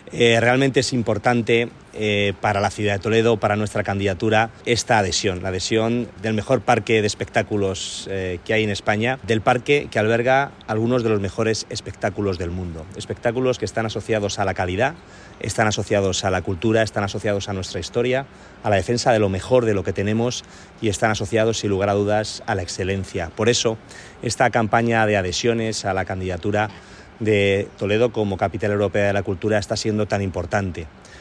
Realmente es importante para la ciudad de Toledo, para nuestra candidatura, esta adhesión, la adhesión del mejor parque de espectáculos que hay en España, del parque que alberga algunos de los mejores espectáculos del mundo. Espectáculos que están asociados a la calidad, están asociados a la cultura, están asociados a nuestra historia, a la defensa de lo mejor de lo que tenemos y están asociados, sin lugar a dudas, a la excelencia. Por eso, esta campaña de adhesiones a la candidatura de Toledo como capital europea de la cultura está siendo tan importante.